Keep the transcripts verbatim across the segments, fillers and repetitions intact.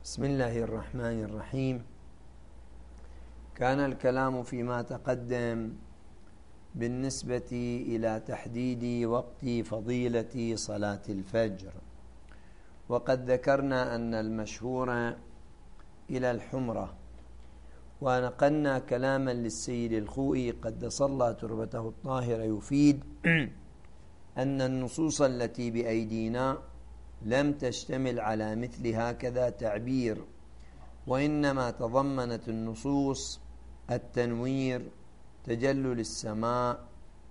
بسم الله الرحمن الرحيم. كان الكلام فيما تقدم بالنسبة إلى تحديد وقت فضيلة صلاة الفجر، وقد ذكرنا أن المشهور إلى الحمرة، ونقلنا كلاما للسيد الخوئي قدس الله تربته الطاهرة يفيد أن النصوص التي بأيدينا لم تشتمل على مثل هكذا تعبير، وإنما تضمنت النصوص التنوير، تجلل السماء،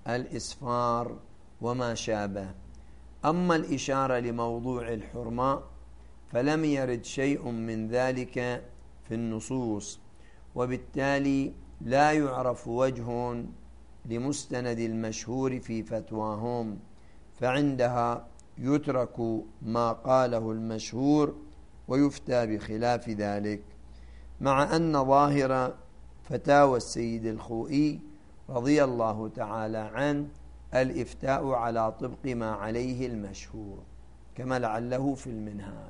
الإسفار وما شابه. أما الإشارة لموضوع الحرمة فلم يرد شيء من ذلك في النصوص، وبالتالي لا يعرف وجه لمستند المشهور في فتواهم، فعندها يترك ما قاله المشهور ويفتى بخلاف ذلك، مع أن ظاهر فتاوى السيد الخوئي رضي الله تعالى عنه الإفتاء على طبق ما عليه المشهور، كما لعله في المنهاج.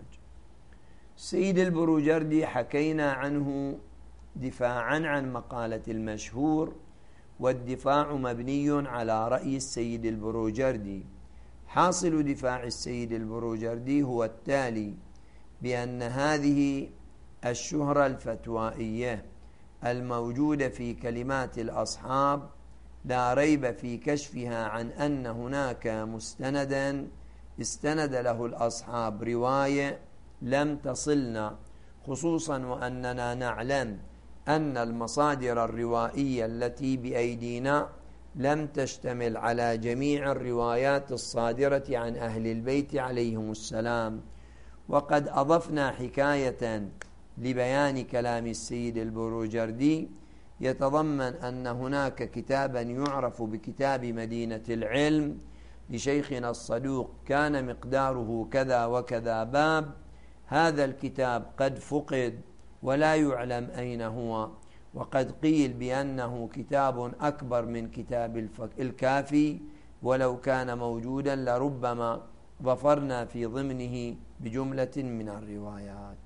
السيد البروجردي حكينا عنه دفاعا عن مقالة المشهور، والدفاع مبني على رأي السيد البروجردي. حاصل دفاع السيد البروجردي هو التالي: بأن هذه الشهرة الفتوائية الموجودة في كلمات الأصحاب لا ريب في كشفها عن أن هناك مستندا استند له الأصحاب رواية لم تصلنا، خصوصا وأننا نعلم أن المصادر الروائية التي بأيدينا لم تشتمل على جميع الروايات الصادرة عن أهل البيت عليهم السلام. وقد أضفنا حكاية لبيان كلام السيد البروجردي يتضمن أن هناك كتابا يعرف بكتاب مدينة العلم لشيخنا الصدوق كان مقداره كذا وكذا باب. هذا الكتاب قد فقد ولا يعلم أين هو، وقد قيل بأنه كتاب أكبر من كتاب الكافي، ولو كان موجودا لربما ظفرنا في ضمنه بجملة من الروايات.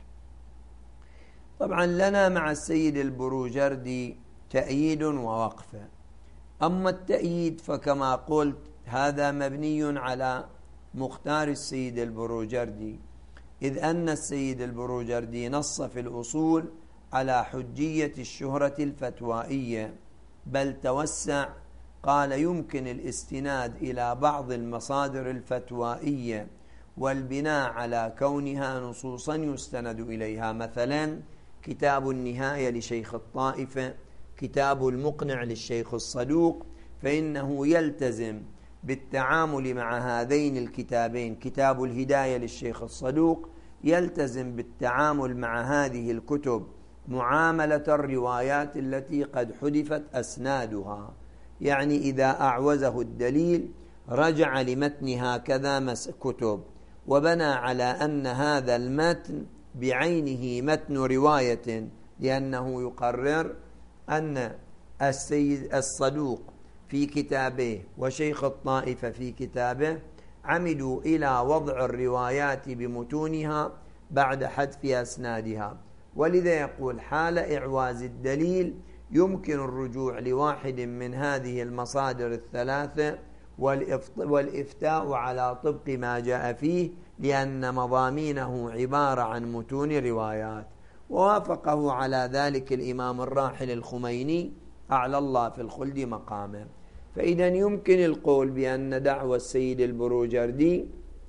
طبعا لنا مع السيد البروجردي تأييد ووقفة. أما التأييد فكما قلت هذا مبني على مختار السيد البروجردي، إذ أن السيد البروجردي نص في الأصول على حجية الشهرة الفتوائية، بل توسع، قال يمكن الاستناد إلى بعض المصادر الفتوائية والبناء على كونها نصوصا يستند إليها، مثلا كتاب النهاية لشيخ الطائفة، كتاب المقنع للشيخ الصدوق، فإنه يلتزم بالتعامل مع هذين الكتابين، كتاب الهداية للشيخ الصدوق يلتزم بالتعامل مع هذه الكتب معاملة الروايات التي قد حذفت أسنادها، يعني إذا أعوزه الدليل رجع لمتن هكذا كتب وبنى على أن هذا المتن بعينه متن رواية، لأنه يقرر أن السيد الصدوق في كتابه وشيخ الطائفة في كتابه عمدوا إلى وضع الروايات بمتونها بعد حذف أسنادها، ولذا يقول حال إعواز الدليل يمكن الرجوع لواحد من هذه المصادر الثلاثة والإفتاء على طبق ما جاء فيه، لأن مضامينه عبارة عن متون روايات. ووافقه على ذلك الإمام الراحل الخميني أعلى الله في الخلد مقامه. فإذا يمكن القول بأن دعوى السيد البروجردي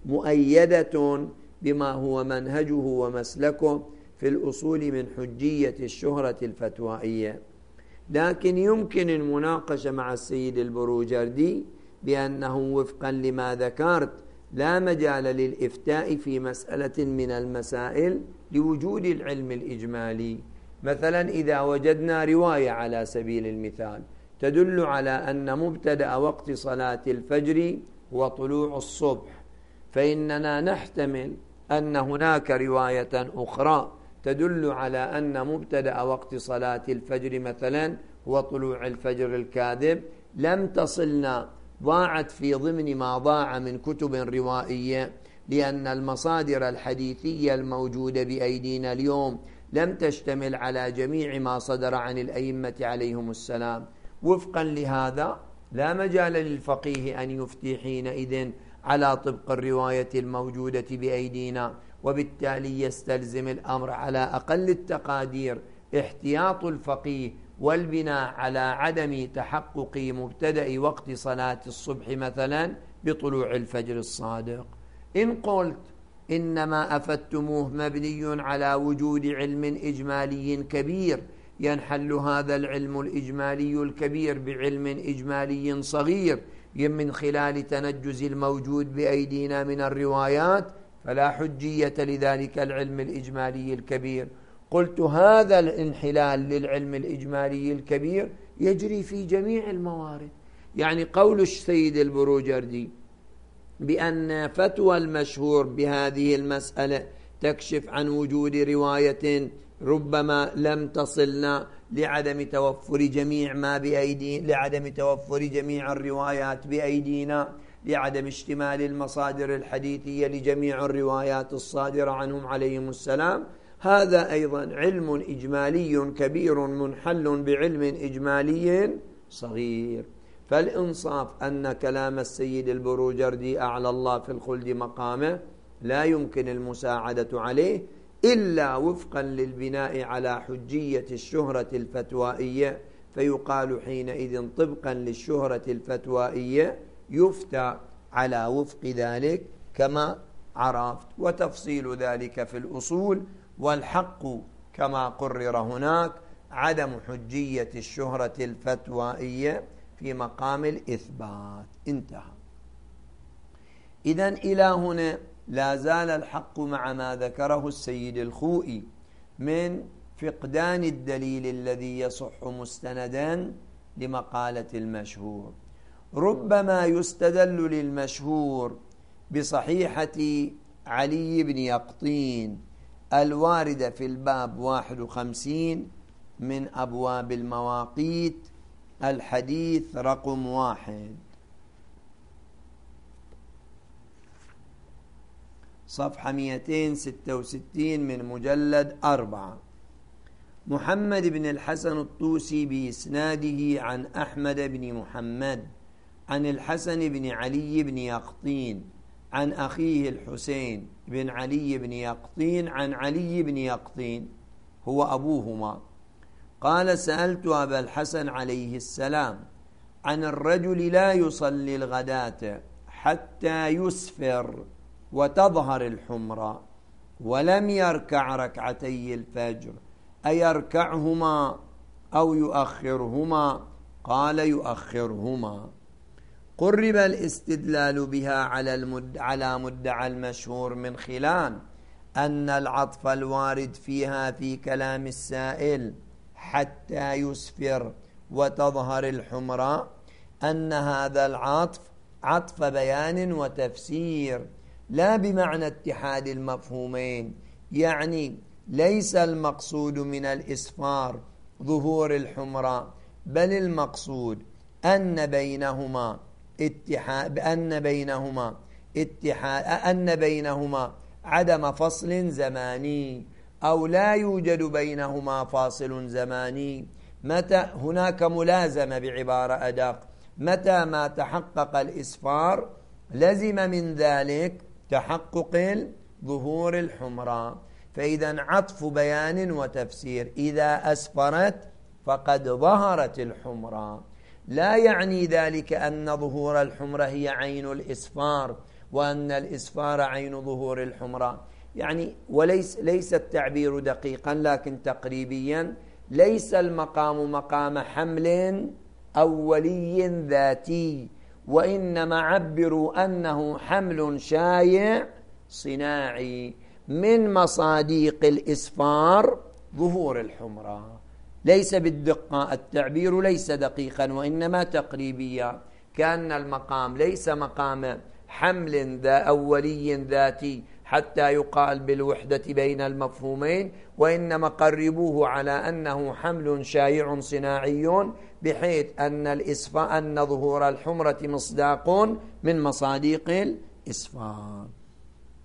مؤيدة بما هو منهجه ومسلكه في الأصول من حجية الشهرة الفتوائية، لكن يمكن المناقشة مع السيد البروجردي بأنه وفقا لما ذكرت لا مجال للإفتاء في مسألة من المسائل لوجود العلم الإجمالي. مثلا إذا وجدنا رواية على سبيل المثال تدل على أن مبتدأ وقت صلاة الفجر هو طلوع الصبح، فإننا نحتمل أن هناك رواية أخرى تدل على أن مبتدأ وقت صلاة الفجر مثلا هو طلوع الفجر الكاذب، لم تصلنا، ضاعت في ضمن ما ضاع من كتب روائية، لأن المصادر الحديثية الموجودة بأيدينا اليوم لم تشتمل على جميع ما صدر عن الأئمة عليهم السلام. وفقا لهذا لا مجال للفقيه أن يفتي حينئذ على طبق الرواية الموجودة بأيدينا، وبالتالي يستلزم الأمر على أقل التقادير احتياط الفقيه والبناء على عدم تحقق مبتدأ وقت صلاة الصبح مثلا بطلوع الفجر الصادق. إن قلت إنما أفدتموه مبني على وجود علم إجمالي كبير، ينحل هذا العلم الإجمالي الكبير بعلم إجمالي صغير من خلال تنجز الموجود بأيدينا من الروايات، فلا حجية لذلك العلم الإجمالي الكبير. قلت هذا الانحلال للعلم الإجمالي الكبير يجري في جميع الموارد. يعني قول السيد البروجردي بأن فتوى المشهور بهذه المسألة تكشف عن وجود رواية ربما لم تصلنا لعدم توفر جميع ما بأيدينا، لعدم توفر جميع الروايات بأيدينا، لعدم اشتمال المصادر الحديثية لجميع الروايات الصادرة عنهم عليهم السلام، هذا أيضا علم إجمالي كبير منحل بعلم إجمالي صغير. فالإنصاف أن كلام السيد البروجردي أعلى الله في الخلد مقامه لا يمكن المساعدة عليه إلا وفقا للبناء على حجية الشهرة الفتوائية، فيقال حينئذ طبقا للشهرة الفتوائية يفتى على وفق ذلك كما عرفت، وتفصيل ذلك في الأصول. والحق كما قرر هناك عدم حجية الشهرة الفتوائية في مقام الإثبات. انتهى. إذن إلى هنا لا زال الحق مع ما ذكره السيد الخوئي من فقدان الدليل الذي يصح مستندا لمقالة المشهور. ربما يستدل للمشهور بصحيحة علي بن يقطين الواردة في الباب واحد وخمسين من أبواب المواقيت، الحديث رقم واحد، صفحة مئتين وستة وستين من مجلد أربعة. محمد بن الحسن الطوسي بإسناده عن أحمد بن محمد عن الحسن بن علي بن يقطين عن أخيه الحسين بن علي بن يقطين عن علي بن يقطين هو أبوهما قال: سألت أبا الحسن عليه السلام عن الرجل لا يصلي الغداة حتى يسفر وتظهر الحمرة ولم يركع ركعتي الفجر، أيركعهما أو يؤخرهما؟ قال: يؤخرهما. قرب الاستدلال بها على المد على مدعى المشهور من خلال أن العطف الوارد فيها في كلام السائل حتى يسفر وتظهر الحمرة أن هذا العطف عطف بيان وتفسير لا بمعنى اتحاد المفهومين. يعني ليس المقصود من الإسفار ظهور الحمرة، بل المقصود أن بينهما اتحاد أن بينهما اتحاد أن بينهما عدم فصل زماني، أو لا يوجد بينهما فاصل زماني. متى هناك ملازمة بعبارة أدق، متى ما تحقق الإسفار لزم من ذلك تحقق ظهور الحمرة. فإذا عطف بيان وتفسير، إذا أسفرت فقد ظهرت الحمرة، لا يعني ذلك أن ظهور الحمرة هي عين الإسفار وأن الإسفار عين ظهور الحمرة. يعني وليس ليس التعبير دقيقا لكن تقريبيا، ليس المقام مقام حمل أولي ذاتي، وإنما عبروا أنه حمل شايع صناعي من مصاديق الإسفار ظهور الحمرة. ليس بالدقة، التعبير ليس دقيقا وإنما تقريبيا، كأن المقام ليس مقام حمل ذا أولي ذاتي حتى يقال بالوحدة بين المفهومين، وإنما قربوه على أنه حمل شائع صناعي، بحيث أن الإسفار أن ظهور الحمرة مصداق من مصاديق الإسفار.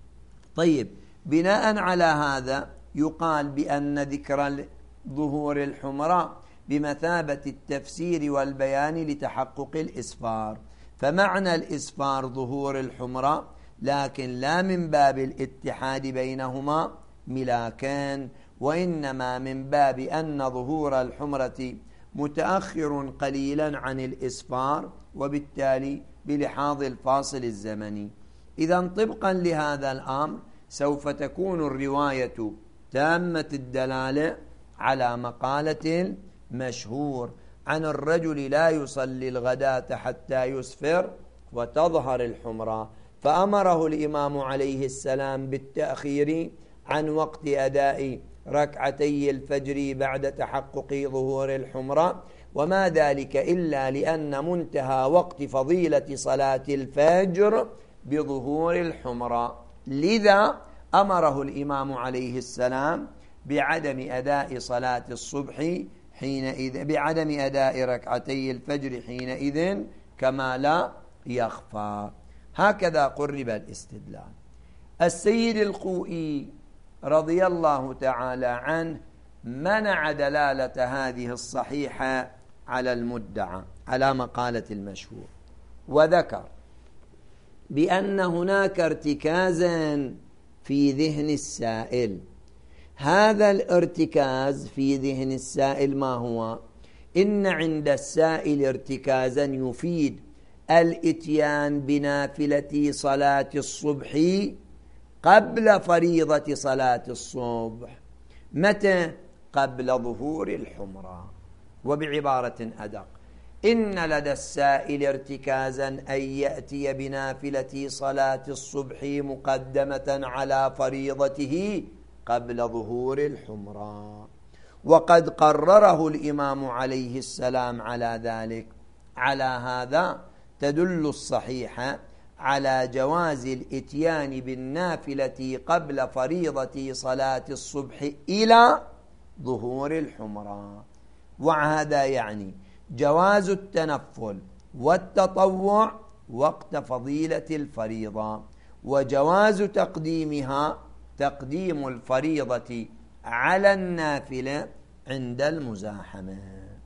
طيب، بناء على هذا يقال بأن ذكر ظهور الحمرة بمثابة التفسير والبيان لتحقق الإسفار، فمعنى الإسفار ظهور الحمرة، لكن لا من باب الاتحاد بينهما ملاكان، وإنما من باب أن ظهور الحمرة متأخر قليلا عن الإسفار، وبالتالي بلحاظ الفاصل الزمني. إذن طبقا لهذا الأمر سوف تكون الرواية تامة الدلالة على مقالة المشهور عن الرجل لا يصلي الغداة حتى يسفر وتظهر الحمرة، فأمره الإمام عليه السلام بالتأخير عن وقت أداء ركعتي الفجر بعد تحقق ظهور الحمرة، وما ذلك إلا لأن منتهى وقت فضيلة صلاة الفجر بظهور الحمرة، لذا أمره الإمام عليه السلام بعدم أداء صلاة الصبح حينئذ، بعدم أداء ركعتي الفجر حينئذ كما لا يخفى. هكذا قرب الاستدلال. السيد الخوئي رضي الله تعالى عنه منع دلالة هذه الصحيحة على المدعى على مقالة المشهور، وذكر بأن هناك ارتكازا في ذهن السائل. هذا الارتكاز في ذهن السائل ما هو؟ إن عند السائل ارتكازا يفيد الاتيان بنافلة صلاة الصبح قبل فريضة صلاة الصبح. متى؟ قبل ظهور الحمرة. وبعبارة أدق، إن لدى السائل ارتكازا أن يأتي بنافلة صلاة الصبح مقدمة على فريضته قبل ظهور الحمرة، وقد قرره الإمام عليه السلام على ذلك. على هذا تدل الصحيحة على جواز الاتيان بالنافلة قبل فريضة صلاة الصبح إلى ظهور الحمرة، وهذا يعني جواز التنفل والتطوع وقت فضيلة الفريضة، وجواز تقديمها تقديم الفريضة على النافلة عند المزاحمة.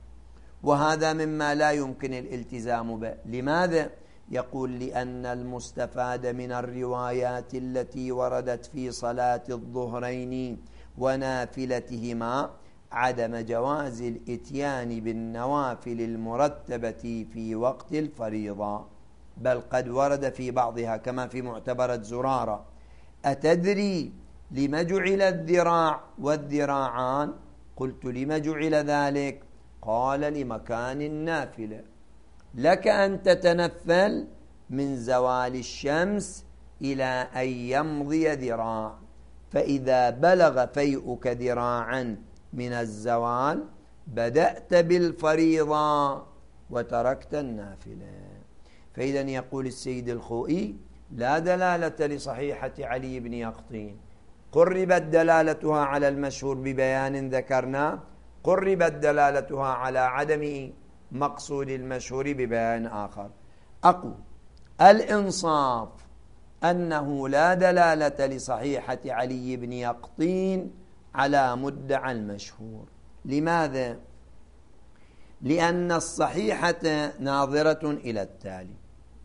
وهذا مما لا يمكن الالتزام به. لماذا؟ يقول لأن المستفاد من الروايات التي وردت في صلاة الظهرين ونافلتهما عدم جواز الاتيان بالنوافل المرتبة في وقت الفريضة، بل قد ورد في بعضها كما في معتبرة زرارة: أتدري لم جعل الذراع والذراعان؟ قلت: لم جعل ذلك؟ قال: لمكان النافلة، لك أن تتنفل من زوال الشمس إلى أن يمضي ذراع، فإذا بلغ فيئك ذراعا من الزوال بدأت بالفريضة وتركت النافلة. فإذا يقول السيد الخوئي: لا دلالة لصحيحة علي بن يقطين، قربت دلالتها على المشهور ببيان ذكرنا، قربت دلالتها على عدم مقصود المشهور ببيان آخر. أقول الإنصاف أنه لا دلالة لصحيحة علي بن يقطين على مدعى المشهور. لماذا؟ لأن الصحيحة ناظرة إلى التالي: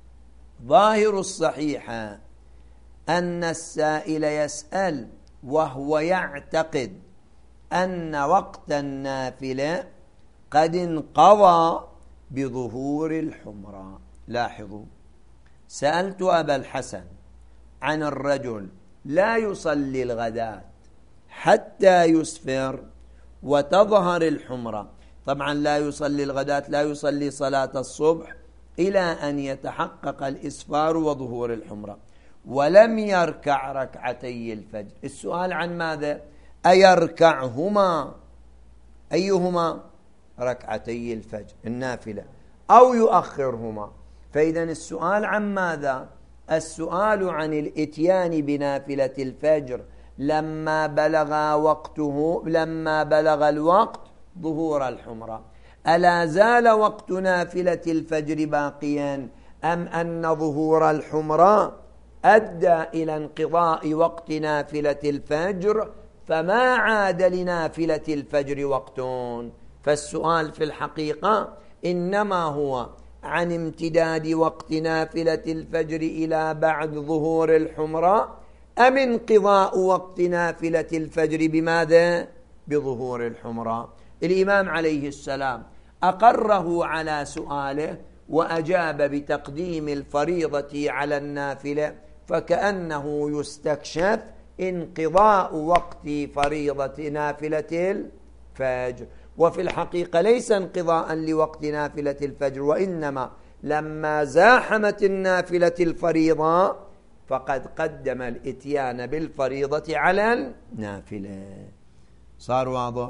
ظاهر الصحيحة أن السائل يسأل وهو يعتقد أن وقت النافلة قد انقضى بظهور الحمرة. لاحظوا، سألت أبا الحسن عن الرجل لا يصلي الغداة حتى يسفر وتظهر الحمرة. طبعا لا يصلي الغداة، لا يصلي صلاة الصبح إلى أن يتحقق الإسفار وظهور الحمرة، ولم يركع ركعتي الفجر. السؤال عن ماذا؟ أيركعهما؟ أيهما؟ ركعتي الفجر النافلة، أو يؤخرهما؟ فإذا السؤال عن ماذا؟ السؤال عن الاتيان بنافلة الفجر لما بلغ وقته، لما بلغ الوقت ظهور الحمرة. ألا زال وقت نافلة الفجر باقيا، أم أن ظهور الحمرة أدى إلى انقضاء وقت نافلة الفجر فما عاد لنافلة الفجر وقت. فالسؤال في الحقيقة إنما هو عن امتداد وقت نافلة الفجر إلى بعد ظهور الحمرة، أم انقضاء وقت نافلة الفجر بماذا؟ بظهور الحمرة. الإمام عليه السلام أقره على سؤاله وأجاب بتقديم الفريضة على النافلة، فكأنه يستكشف انقضاء وقت فريضة نافلة الفجر، وفي الحقيقة ليس انقضاء لوقت نافلة الفجر، وإنما لما زاحمت النافلة الفريضة فقد قدم الإتيان بالفريضة على النافلة. صار واضح؟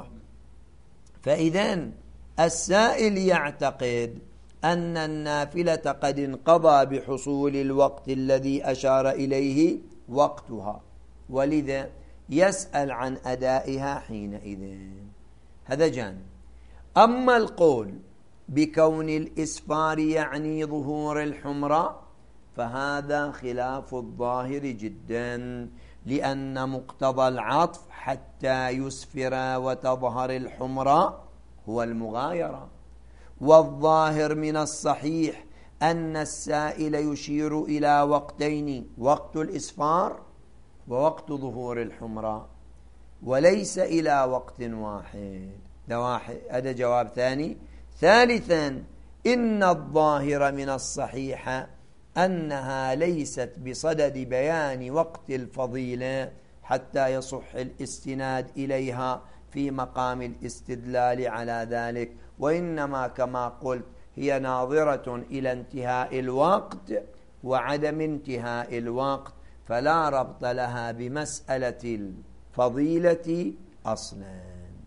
فإذن السائل يعتقد أن النافلة قد انقضى بحصول الوقت الذي أشار إليه وقتها، ولذا يسأل عن أدائها حينئذ. هذا جانب. أما القول بكون الإسفار يعني ظهور الحمرة فهذا خلاف الظاهر جدا، لأن مقتضى العطف حتى يسفر وتظهر الحمرة هو المغايرة، والظاهر من الصحيح أن السائل يشير إلى وقتين: وقت الإسفار ووقت ظهور الحمرة، وليس إلى وقت واحد. ده واحد، هذا جواب ثاني. ثالثا، إن الظاهر من الصحيح أنها ليست بصدد بيان وقت الفضيلة حتى يصح الاستناد إليها في مقام الاستدلال على ذلك، وإنما كما قلت هي ناظرة إلى انتهاء الوقت وعدم انتهاء الوقت، فلا ربط لها بمسألة الفضيلة أصلا.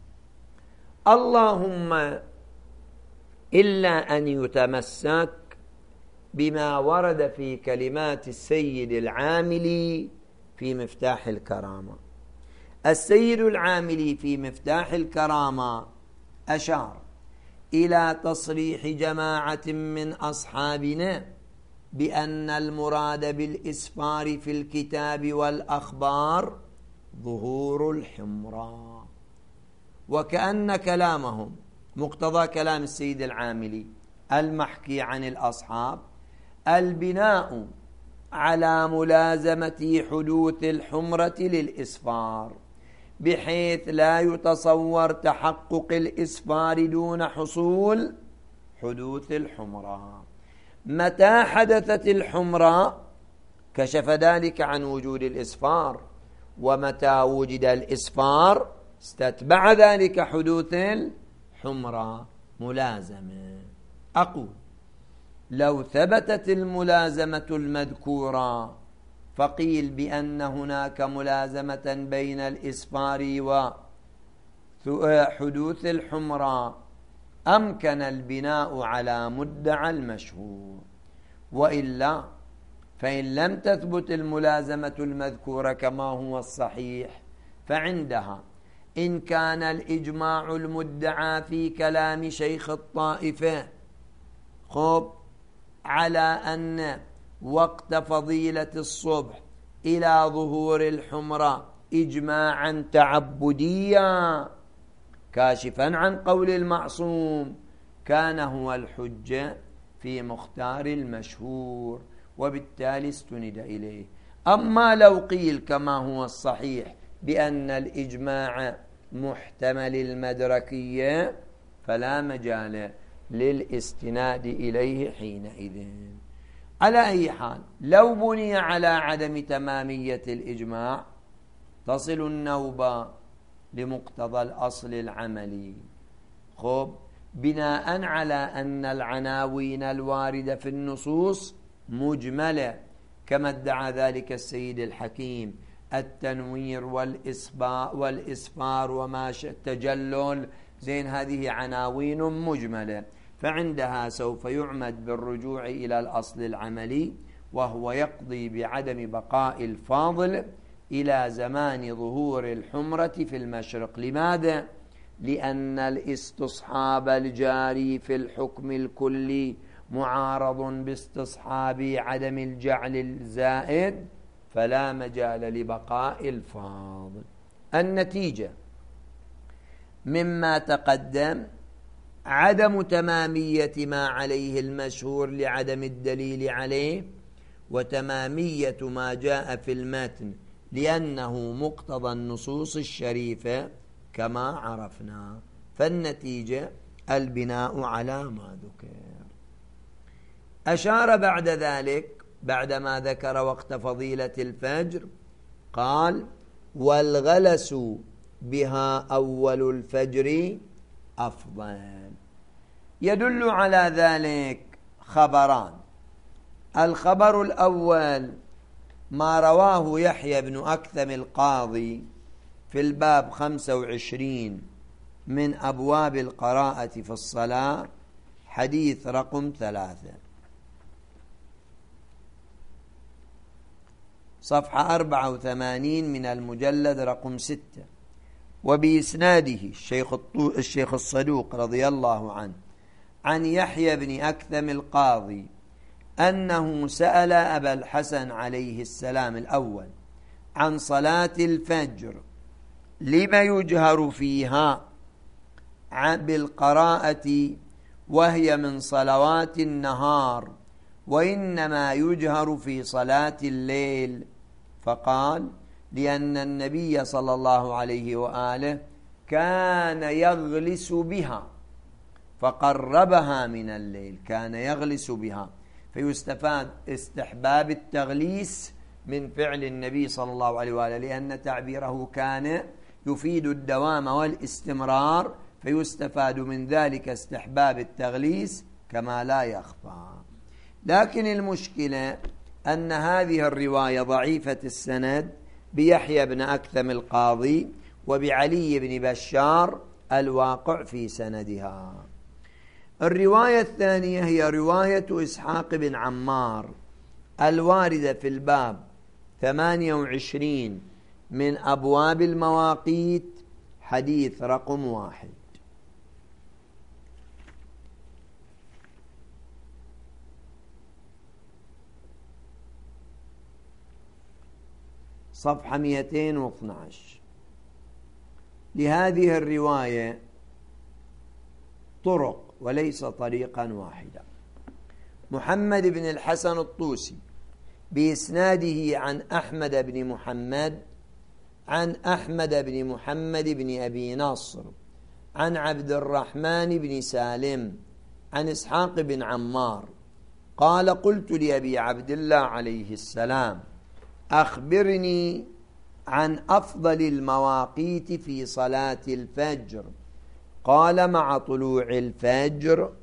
اللهم إلا أن يتمسك بما ورد في كلمات السيد العاملي في مفتاح الكرامة. السيد العاملي في مفتاح الكرامة أشار إلى تصريح جماعة من أصحابنا بأن المراد بالإسفار في الكتاب والأخبار ظهور الحمرة، وكأن كلامهم مقتضى كلام السيد العاملي المحكي عن الأصحاب البناء على ملازمة حدوث الحمرة للإسفار، بحيث لا يتصور تحقق الإسفار دون حصول حدوث الحمرة. متى حدثت الحمرة كشف ذلك عن وجود الإسفار، ومتى وجد الإسفار استتبع ذلك حدوث الحمرة. ملازمة. أقول لو ثبتت الملازمة المذكورة فقيل بأن هناك ملازمة بين الإسفار وحدوث الحمرة أمكن البناء على مدعى المشهور، وإلا فإن لم تثبت الملازمة المذكورة كما هو الصحيح فعندها إن كان الإجماع المدعى في كلام شيخ الطائفة خب على أن وقت فضيلة الصبح إلى ظهور الحمرة إجماعا تعبديا كاشفا عن قول المعصوم، كان هو الحجة في مختار المشهور، وبالتالي استند إليه. أما لو قيل كما هو الصحيح بأن الإجماع محتمل المدركية فلا مجال للاستناد إليه حينئذ. على أي حال، لو بني على عدم تمامية الإجماع تصل النوبة لمقتضى الأصل العملي خب بناء على أن العناوين الواردة في النصوص مجملة كما ادعى ذلك السيد الحكيم: التنوير والإسباء والإسفار وما التجلل، زين هذه عناوين مجملة، فعندها سوف يعمد بالرجوع إلى الأصل العملي، وهو يقضي بعدم بقاء الفاضل إلى زمان ظهور الحمرة في المشرق. لماذا؟ لأن الاستصحاب الجاري في الحكم الكلي معارض باستصحاب عدم الجعل الزائد فلا مجال لبقاء الفاضل. النتيجة مما تقدم عدم تمامية ما عليه المشهور لعدم الدليل عليه، وتمامية ما جاء في المتن لأنه مقتضى النصوص الشريفة كما عرفنا. فالنتيجة البناء على ما ذكر. أشار بعد ذلك بعدما ذكر وقت فضيلة الفجر قال: والغلس بها أول الفجر أفضل. يدل على ذلك خبران. الخبر الأول ما رواه يحيى بن أكثم القاضي في الباب خمسة وعشرين من أبواب القراءة في الصلاة، حديث رقم ثلاثة، صفحة أربعة وثمانين من المجلد رقم ستة، وبإسناده الشيخ, الشيخ الصدوق رضي الله عنه عن يحيى بن أكثم القاضي أنه سأل أبا الحسن عليه السلام الأول عن صلاة الفجر لما يجهر فيها بالقراءة وهي من صلوات النهار وإنما يجهر في صلاة الليل، فقال: لأن النبي صلى الله عليه وآله كان يغلس بها فقربها من الليل، كان يغلس بها، فيستفاد استحباب التغليس من فعل النبي صلى الله عليه وآله، لأن تعبيره كان يفيد الدوام والاستمرار، فيستفاد من ذلك استحباب التغليس كما لا يخفى. لكن المشكلة أن هذه الرواية ضعيفة السند بيحيى بن أكثم القاضي وبعلي بن بشار الواقع في سندها. الرواية الثانية هي رواية إسحاق بن عمار الواردة في الباب ثمانية وعشرين من أبواب المواقيت، حديث رقم واحد. صفحة مئتين واثني عشر. لهذه الرواية طرق وليس طريقا واحدا. محمد بن الحسن الطوسي بإسناده عن أحمد بن محمد عن أحمد بن محمد بن أبي نصر عن عبد الرحمن بن سالم عن إسحاق بن عمار قال: قلت لأبي عبد الله عليه السلام: أخبرني عن أفضل المواقيت في صلاة الفجر. قال: مع طلوع الفجر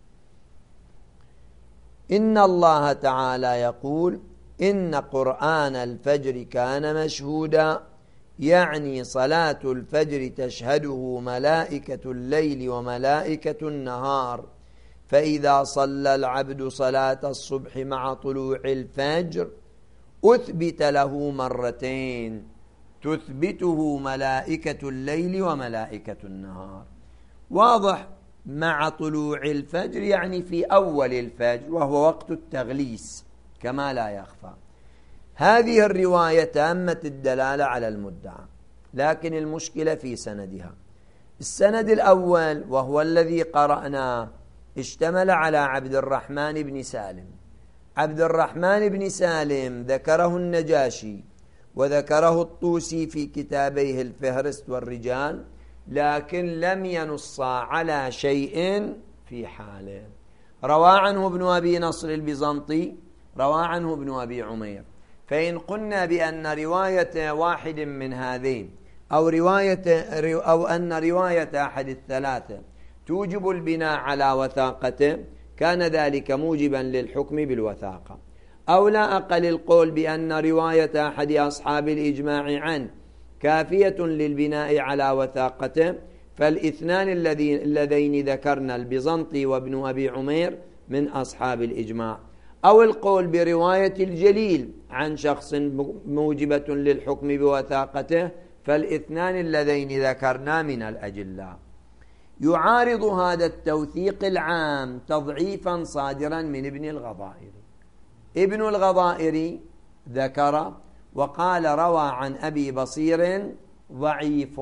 إن الله تعالى يقول: إن قرآن الفجر كان مشهودا، يعني صلاة الفجر تشهده ملائكة الليل وملائكة النهار، فإذا صلى العبد صلاة الصبح مع طلوع الفجر أثبت له مرتين تثبته ملائكة الليل وملائكة النهار. واضح، مع طلوع الفجر يعني في أول الفجر وهو وقت التغليس كما لا يخفى. هذه الرواية تامة الدلالة على المدعى، لكن المشكلة في سندها. السند الأول وهو الذي قرأناه اشتمل على عبد الرحمن بن سالم. عبد الرحمن بن سالم ذكره النجاشي وذكره الطوسي في كتابيه الفهرست والرجال، لكن لم ينص على شيء في حاله. روى عنه ابن أبي نصر البيزنطي، روى عنه ابن أبي عمير. فإن قلنا بأن رواية واحد من هذين أو رواية أو أن رواية أحد الثلاثة توجب البناء على وثاقته، كان ذلك موجبا للحكم بالوثاقة. أو لا أقل القول بأن رواية أحد أصحاب الإجماع عنه كافية للبناء على وثاقته، فالاثنان اللذين ذكرنا البيزنطي وابن أبي عمير من أصحاب الإجماع. أو القول برواية الجليل عن شخص موجبة للحكم بوثاقته، فالاثنان اللذين ذكرنا من الأجلاء. يعارض هذا التوثيق العام تضعيفا صادرا من ابن الغضائري. ابن الغضائري ذكر وقال روى عن أبي بصير ضعيف.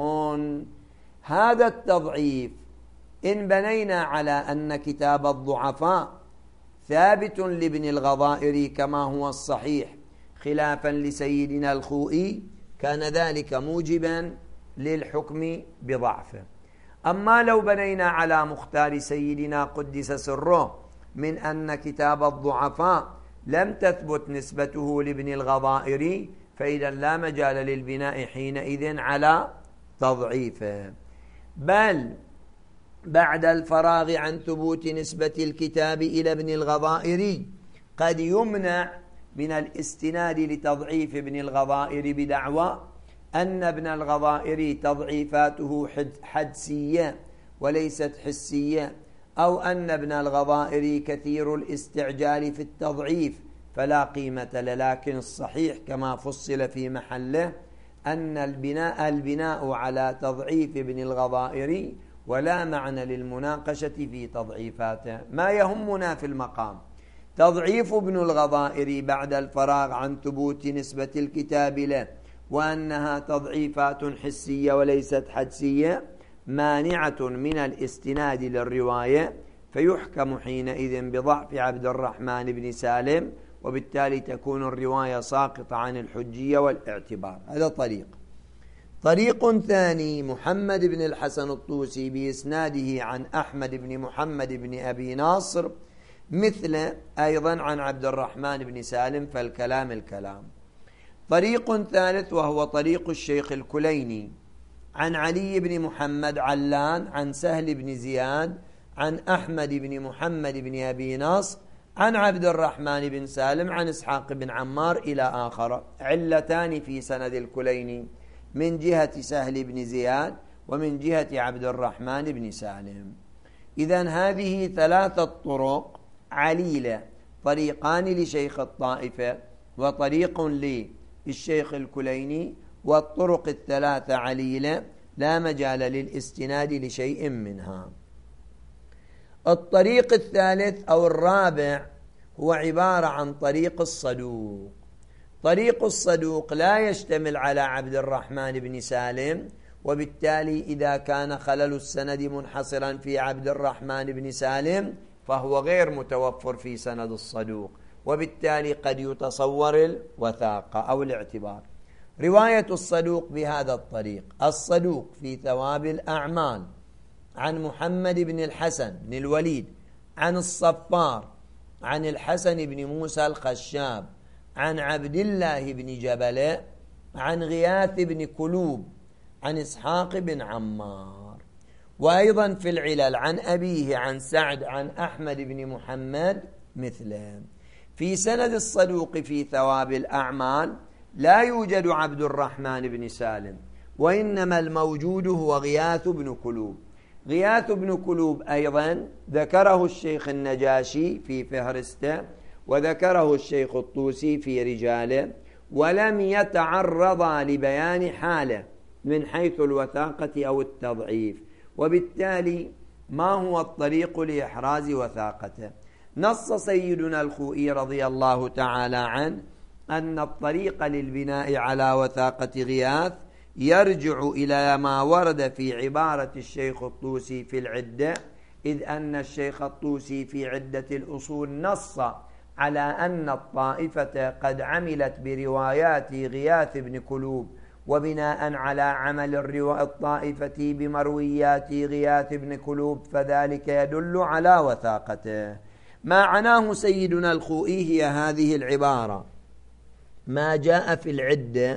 هذا التضعيف إن بنينا على أن كتاب الضعفاء ثابت لابن الغضائر كما هو الصحيح خلافا لسيدنا الخوئي كان ذلك موجبا للحكم بضعفه. أما لو بنينا على مختار سيدنا قدس سره من أن كتاب الضعفاء لم تثبت نسبته لابن الغضائر فإذا لا مجال للبناء حينئذ على تضعيفه، بل بعد الفراغ عن ثبوت نسبة الكتاب إلى ابن الغضائر قد يمنع من الاستناد لتضعيف ابن الغضائر بدعوى أن ابن الغضائر تضعيفاته حدسية وليست حسية، أو أن ابن الغضائر كثير الاستعجال في التضعيف فلا قيمة له. لكن الصحيح كما فصل في محله أن البناء البناء على تضعيف ابن الغضائر ولا معنى للمناقشة في تضعيفاته. ما يهمنا في المقام تضعيف ابن الغضائر بعد الفراغ عن ثبوت نسبة الكتاب له وأنها تضعيفات حسية وليست حدسية مانعة من الاستناد للرواية، فيحكم حينئذ بضعف عبد الرحمن بن سالم، وبالتالي تكون الرواية ساقطة عن الحجية والاعتبار. هذا طريق. طريق ثاني محمد بن الحسن الطوسي بإسناده عن أحمد بن محمد بن أبي ناصر مثل أيضا عن عبد الرحمن بن سالم، فالكلام الكلام. طريق ثالث وهو طريق الشيخ الكليني عن علي بن محمد علان عن سهل بن زياد عن أحمد بن محمد بن أبي ناصر عن عبد الرحمن بن سالم عن إسحاق بن عمار إلى آخر. علتان في سند الكليني من جهة سهل بن زياد ومن جهة عبد الرحمن بن سالم. إذن هذه ثلاثة طرق عليلة، طريقان لشيخ الطائفة وطريق للشيخ الكليني، والطرق الثلاثة عليلة لا مجال للاستناد لشيء منها. الطريق الثالث أو الرابع هو عبارة عن طريق الصدوق. طريق الصدوق لا يشتمل على عبد الرحمن بن سالم، وبالتالي إذا كان خلل السند منحصرا في عبد الرحمن بن سالم فهو غير متوفر في سند الصدوق، وبالتالي قد يتصور الوثاقة أو الاعتبار. رواية الصدوق بهذا الطريق: الصدوق في ثواب الأعمال عن محمد بن الحسن بن الوليد عن الصفار عن الحسن بن موسى الخشاب عن عبد الله بن جبل عن غياث بن كلوب عن إسحاق بن عمار. وأيضا في العلل عن أبيه عن سعد عن أحمد بن محمد مثله. في سند الصدوق في ثواب الأعمال لا يوجد عبد الرحمن بن سالم، وإنما الموجود هو غياث بن كلوب. غياث بن كلوب أيضا ذكره الشيخ النجاشي في فهرسته، وذكره الشيخ الطوسي في رجاله، ولم يتعرضا لبيان حاله من حيث الوثاقة أو التضعيف، وبالتالي ما هو الطريق لإحراز وثاقته؟ نص سيدنا الخوئي رضي الله تعالى عنه أن الطريق للبناء على وثاقة غياث يرجع إلى ما ورد في عبارة الشيخ الطوسي في العدة، إذ أن الشيخ الطوسي في عدة الأصول نص على أن الطائفة قد عملت بروايات غياث بن كلوب، وبناء على عمل الطائفة بمرويات غياث بن كلوب فذلك يدل على وثاقته. ما عناه سيدنا الخوئي هي هذه العبارة: ما جاء في العدة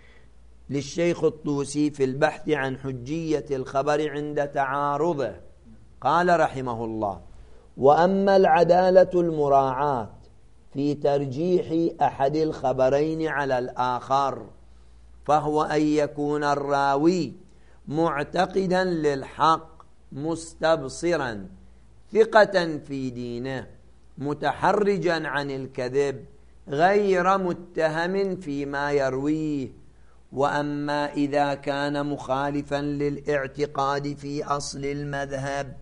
للشيخ الطوسي في البحث عن حجية الخبر عند تعارضه. قال رحمه الله: وأما العدالة المراعاة في ترجيح أحد الخبرين على الآخر فهو أن يكون الراوي معتقدا للحق مستبصرا ثقة في دينه متحرجا عن الكذب غير متهم فيما يرويه. وأما إذا كان مخالفا للاعتقاد في أصل المذهب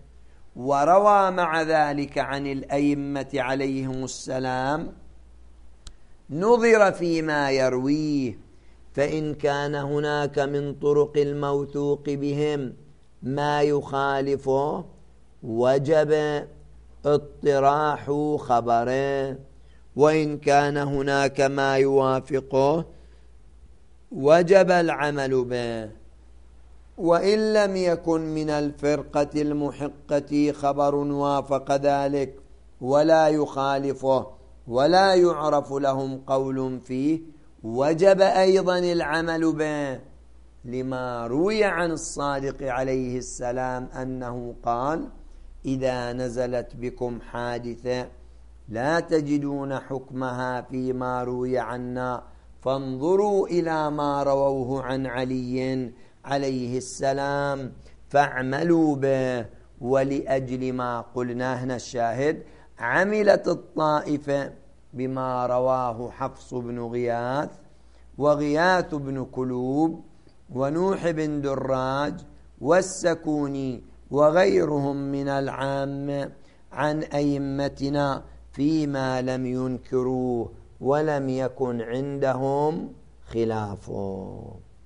وروى مع ذلك عن الأئمة عليهم السلام نظر فيما يرويه، فإن كان هناك من طرق الموثوق بهم ما يخالفه وجب اطراح خبره، وإن كان هناك ما يوافقه وجب العمل به. وإن لم يكن من الفرقة المحقة خبر وافق ذلك ولا يخالفه ولا يعرف لهم قول فيه وجب أيضا العمل به، لما روي عن الصادق عليه السلام أنه قال: إذا نزلت بكم حادثة لا تجدون حكمها فيما روي عنا فانظروا إلى ما رووه عن علي عليه السلام فاعملوا به. ولأجل ما قلناه هنا الشاهد: عملت الطائفة بما رواه حفص بن غياث وغياث بن كلوب ونوح بن دراج والسكوني وغيرهم من العامة عن أئمتنا فيما لم ينكروه ولم يكن عندهم خلافه.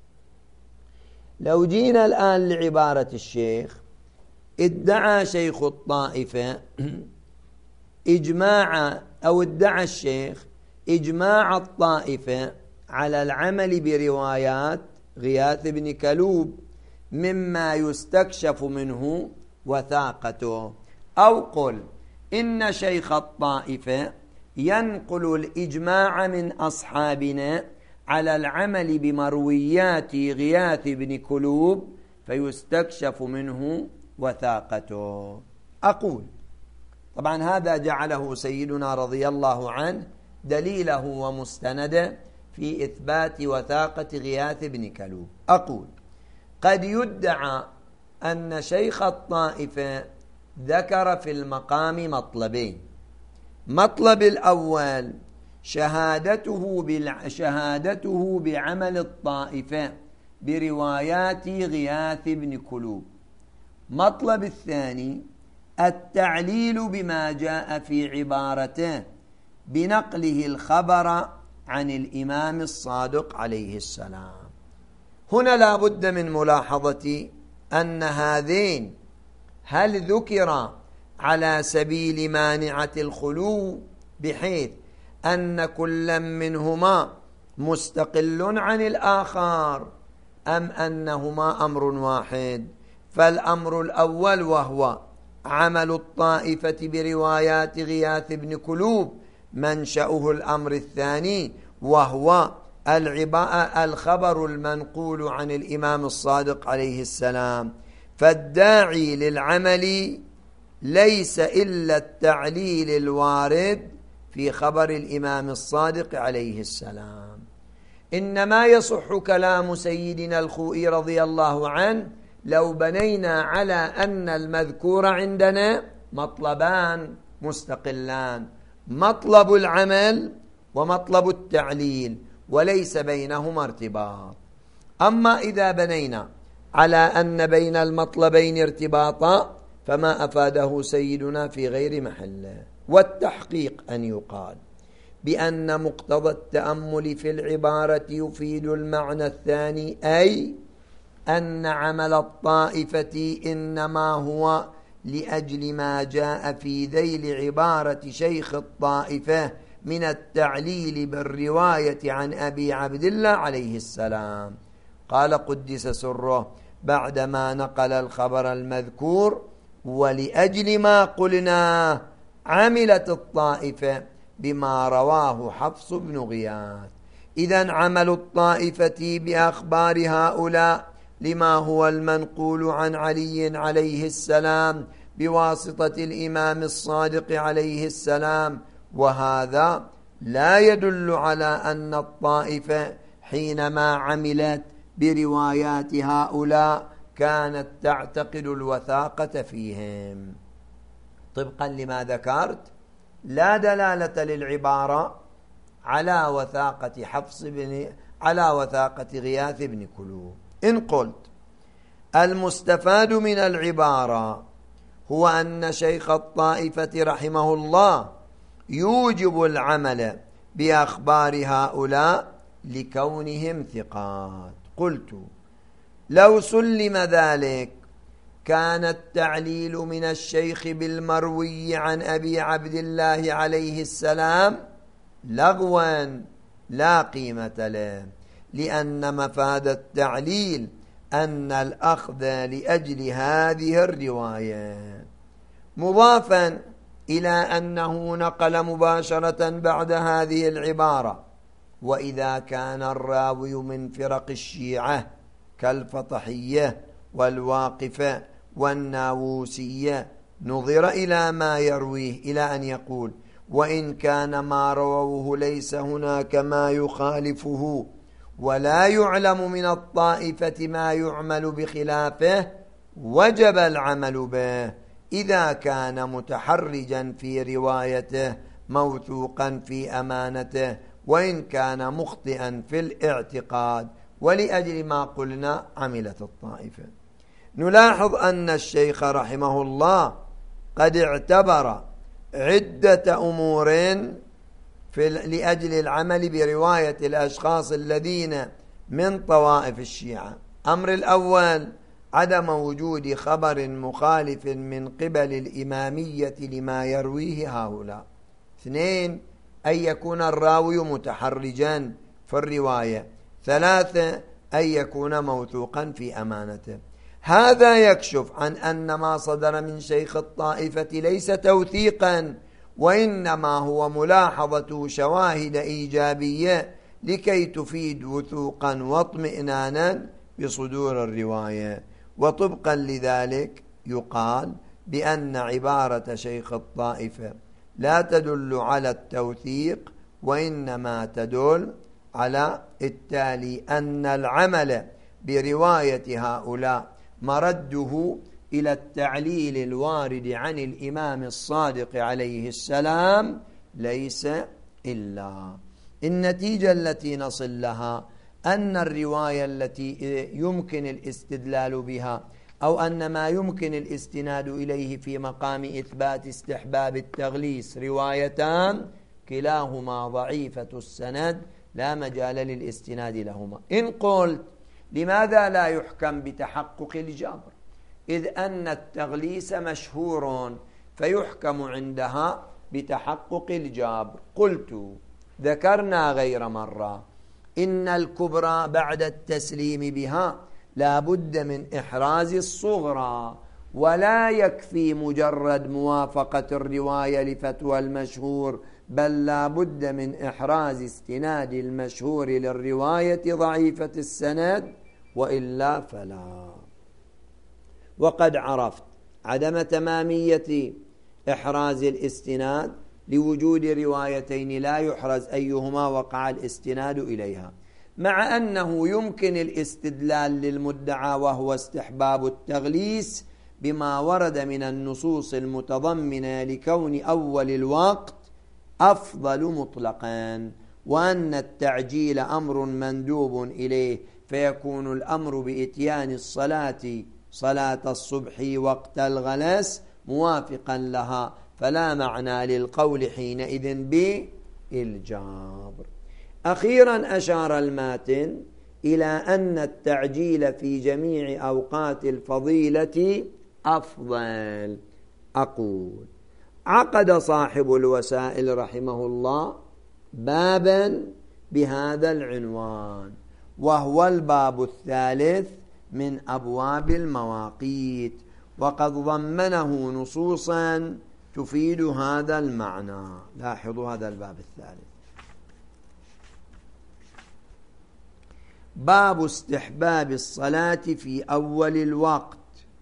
لو جينا الآن لعبارة الشيخ: ادعى شيخ الطائفة إجماع، أو ادعى الشيخ إجماع الطائفة على العمل بروايات غياث بن كلوب مما يستكشف منه وثاقته، أو قل إن شيخ الطائفة ينقل الإجماع من أصحابنا على العمل بمرويات غياث بن كلوب فيستكشف منه وثاقته. أقول طبعا هذا جعله سيدنا رضي الله عنه دليله ومستنده في إثبات وثاقة غياث بن كلوب. أقول قد يدعى أن شيخ الطائفة ذكر في المقام مطلبين: مطلب الأول شهادته, بالع... شهادته بعمل الطائفة بروايات غياث بن كلوب. مطلب الثاني التعليل بما جاء في عبارته بنقله الخبر عن الإمام الصادق عليه السلام. هنا لا بد من ملاحظة أن هذين هل ذكر على سبيل مانعة الخلو بحيث أن كل منهما مستقل عن الآخر، أم أنهما أمر واحد؟ فالأمر الأول وهو عمل الطائفة بروايات غياث بن كلوب منشأه الأمر الثاني وهو الخبر المنقول عن الإمام الصادق عليه السلام. فالداعي للعمل ليس إلا التعليل الوارد في خبر الإمام الصادق عليه السلام. إنما يصح كلام سيدنا الخوئي رضي الله عنه لو بنينا على أن المذكور عندنا مطلبان مستقلان: مطلب العمل ومطلب التعليل، وليس بينهما ارتباط. أما إذا بنينا على أن بين المطلبين ارتباطا فما أفاده سيدنا في غير محله. والتحقيق أن يقال بأن مقتضى التأمل في العبارة يفيد المعنى الثاني، أي أن عمل الطائفة إنما هو لأجل ما جاء في ذيل عبارة شيخ الطائفة من التعليل بالرواية عن أبي عبد الله عليه السلام. قال قدس سره بعدما نقل الخبر المذكور: ولأجل ما قلنا عملت الطائفة بما رواه حفص بن غياث. إذن عمل الطائفة بأخبار هؤلاء لما هو المنقول عن علي عليه السلام بواسطة الإمام الصادق عليه السلام، وهذا لا يدل على أن الطائفة حينما عملت بروايات هؤلاء كانت تعتقد الوثاقة فيهم. طبقا لما ذكرت لا دلالة للعبارة على وثاقة حفص بن على وثاقة غياث بن كلوب. إن قلت المستفاد من العبارة هو أن شيخ الطائفة رحمه الله يوجب العمل بأخبار هؤلاء لكونهم ثقات. قلت: لو سلم ذلك كان التعليل من الشيخ بالمروي عن أبي عبد الله عليه السلام لغوا لا قيمة له، لأن مفاد التعليل أن الأخذ لأجل هذه الرواية، مضافا إلى أنه نقل مباشرة بعد هذه العبارة: وإذا كان الراوي من فرق الشيعة كالفطحية والواقفة والناووسية نظر إلى ما يرويه، إلى أن يقول: وإن كان ما رووه ليس هناك ما يخالفه ولا يعلم من الطائفة ما يعمل بخلافه، وجب العمل به إذا كان متحرجا في روايته موثوقا في أمانته، وإن كان مخطئا في الاعتقاد. ولأجل ما قلنا عملت الطائفة. نلاحظ أن الشيخ رحمه الله قد اعتبر عدة أمور في لأجل العمل برواية الأشخاص الذين من طوائف الشيعة. أمر الأول: عدم وجود خبر مخالف من قبل الإمامية لما يرويه هؤلاء. اثنين: أن يكون الراوي متحرجا في الرواية. ثلاثة: أن يكون موثوقا في أمانته. هذا يكشف عن أن ما صدر من شيخ الطائفة ليس توثيقا، وإنما هو ملاحظة شواهد إيجابية لكي تفيد وثوقا واطمئنانا بصدور الرواية. وطبقا لذلك يقال بأن عبارة شيخ الطائفة لا تدل على التوثيق، وإنما تدل على التالي: أن العمل برواية هؤلاء مرده إلى التعليل الوارد عن الإمام الصادق عليه السلام، ليس إلا. النتيجة التي نصل لها أن الرواية التي يمكن الاستدلال بها، أو أن ما يمكن الاستناد إليه في مقام إثبات استحباب التغليس روايتان كلاهما ضعيفة السند لا مجال للاستناد لهما. إن قلت: لماذا لا يحكم بتحقق الجبر؟ إذ أن التغليس مشهور فيحكم عندها بتحقق الجبر. قلت: ذكرنا غير مرة إن الكبرى بعد التسليم بها لا بد من إحراز الصغرى، ولا يكفي مجرد موافقة الرواية لفتوى المشهور، بل لا بد من إحراز استناد المشهور للرواية ضعيفة السند، وإلا فلا. وقد عرفت عدم تمامية إحراز الاستناد لوجود روايتين لا يحرز أيهما وقع الاستناد إليها، مع أنه يمكن الاستدلال للمدعى وهو استحباب التغليس بما ورد من النصوص المتضمنة لكون أول الوقت أفضل مطلقا، وأن التعجيل أمر مندوب إليه، فيكون الأمر بإتيان الصلاة صلاة الصبح وقت الغلس موافقا لها، فلا معنى للقول حينئذ بالجبر. أخيرا أشار الماتن إلى أن التعجيل في جميع أوقات الفضيلة أفضل. أقول: عقد صاحب الوسائل رحمه الله بابا بهذا العنوان، وهو الباب الثالث من أبواب المواقيت، وقد ضمنه نصوصا تفيد هذا المعنى. لاحظوا هذا الباب الثالث: باب استحباب الصلاة في أول الوقت.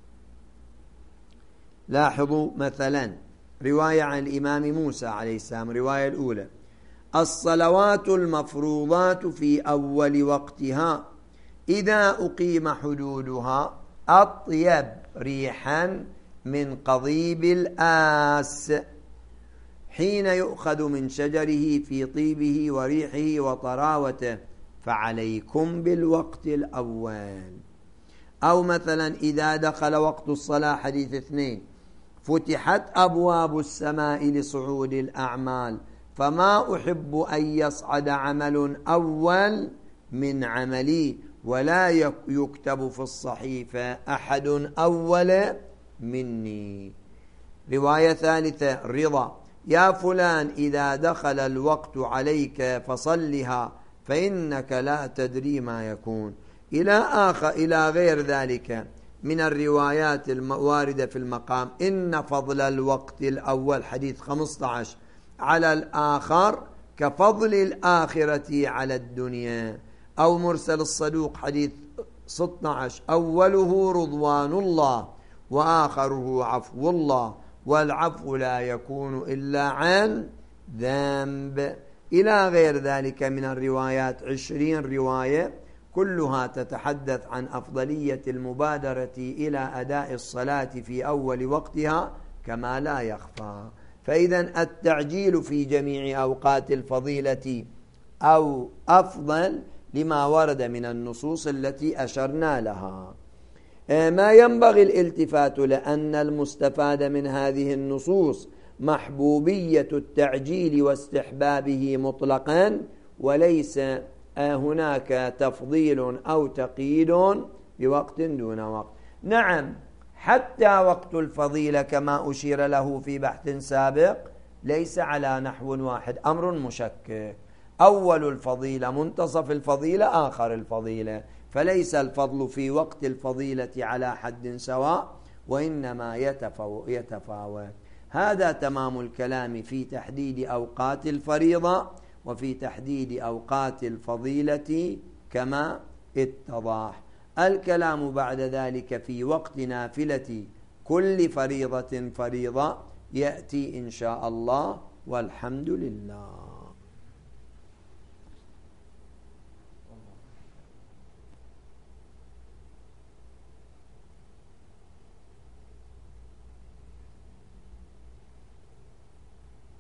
لاحظوا مثلا رواية عن الإمام موسى عليه السلام، رواية الأولى: الصلوات المفروضات في أول وقتها إذا أقيم حدودها أطيب ريحا من قضيب الآس حين يؤخذ من شجره في طيبه وريحه وطراوته، فعليكم بالوقت الأول. أو مثلا إذا دخل وقت الصلاة، حديث اثنين: فتحت أبواب السماء لصعود الأعمال فما أحب أن يصعد عمل أول من عملي ولا يكتب في الصحيفة أحد أول مني. رواية ثالثة رضا: يا فلان إذا دخل الوقت عليك فصلها فإنك لا تدري ما يكون، إلى آخر إلى غير ذلك من الروايات الواردة في المقام. إن فضل الوقت الأول حديث خمسة عشر على الآخر كفضل الآخرة على الدنيا. أو مرسل الصدوق حديث ستة عشر: أوله رضوان الله وآخره عفو الله، والعفو لا يكون إلا عن ذنب، إلى غير ذلك من الروايات. عشرين رواية كلها تتحدث عن أفضلية المبادرة إلى أداء الصلاة في أول وقتها كما لا يخفى. فإذا التعجيل في جميع أوقات الفضيلة أو أفضل لما ورد من النصوص التي أشرنا لها. ما ينبغي الالتفات لأن المستفاد من هذه النصوص محبوبية التعجيل واستحبابه مطلقا، وليس هناك تفضيل أو تقييد بوقت دون وقت. نعم، حتى وقت الفضيلة كما أشير له في بحث سابق ليس على نحو واحد، أمر مشكك. أول الفضيلة، منتصف الفضيلة، آخر الفضيلة، فليس الفضل في وقت الفضيلة على حد سواء، وإنما يتفاوت. هذا تمام الكلام في تحديد أوقات الفريضة وفي تحديد أوقات الفضيلة كما اتضح. الكلام بعد ذلك في وقت نافلة كل فريضة فريضة يأتي إن شاء الله، والحمد لله.